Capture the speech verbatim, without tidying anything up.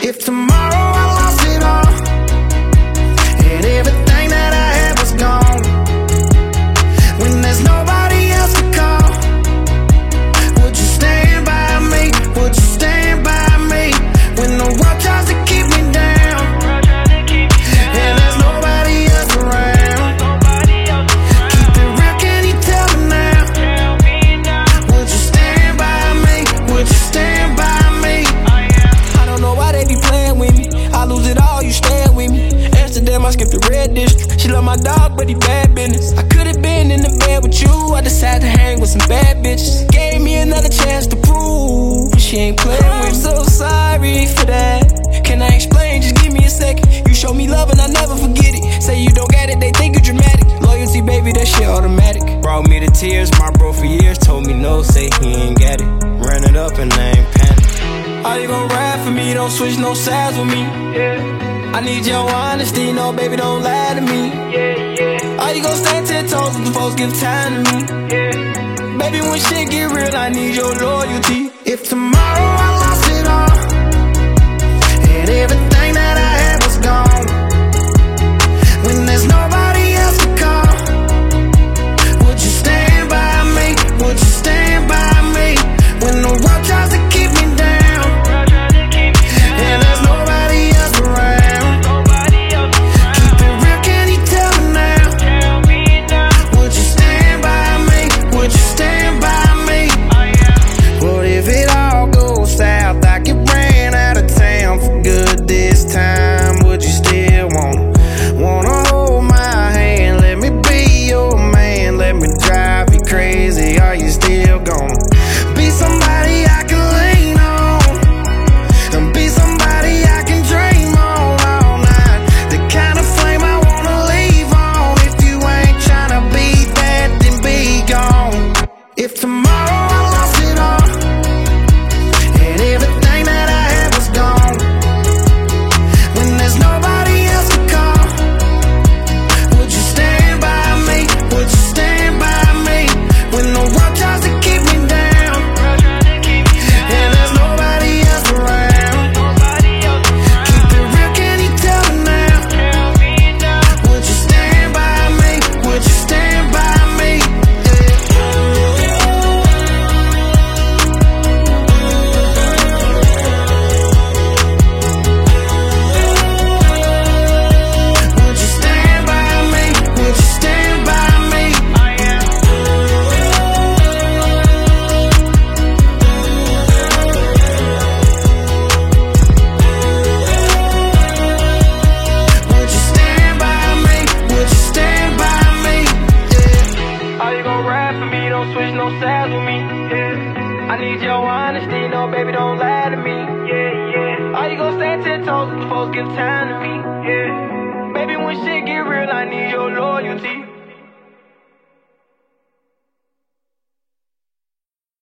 If tomorrow I lost it all, and everything that I had was gone, when there's nobody else to call, would you stand by me? Would you stand by me? When the world tries to keep me down, and there's nobody else around, keep it real, can you tell me now? Would you stand by me? Would you stand by me? I don't know why they be playing with me. I lose it all, you staying with me. Amsterdam, I skipped the red district. She love my dog, but he bad business. I could've been in the bed with you. I decided to hang with some bad bitches. Gave me another chance to prove, but she ain't playing with me. I'm so sorry for that. Can I explain? Just give me a second. You show me love and I never forget it. Say you don't get it, they think you dramatic. Loyalty, baby, that shit automatic. Brought me to tears, my bro for years told me no, say he ain't got it. Ran it up and I ain't panic. Are you gon' ride for me? Don't switch no sides with me. Yeah. I need your honesty, no baby, don't lie to me. Yeah, yeah. Are you gon' stand ten toes if the folks give time to me? Yeah. Baby, when shit get real, I need your loyalty. If tomorrow I lost it all, and everything that I had was gone, when there's nobody else to call, would you stand by me? Would you stand by me? When the world tries to keep me down, and there's nobody else around, keep it real, can you tell me now? Would you stand by me? Would you stand by me? What if it all goes south? I get ran out of town for good this time. Would you still wanna, wanna hold my hand? Let me be your man, let me drive you crazy. Are you still gonna be somebody I can lean on, and be somebody I can dream on all night? The kind of flame I wanna leave on. If you ain't tryna be that, then be gone. If tomorrow I lost it all, and everything that I had was gone, when there's nobody else to call, would you stand by me? Would you stand by me? When the world tries to keep me down, and there's nobody else around, keep it real, can you tell me now? Would you stand by me? Would you stand by me? Would you stand by me? Would you stand by me? Would you stand by me? Would you stand by me? Yeah. Are you gon' ride for me? Don't switch no sides with me. Yeah. I need your honesty, no baby, don't lie to me. Yeah, yeah. Are you gon' stand ten toes if the folks give time to me? Yeah. Baby, when shit get real, I need your loyalty.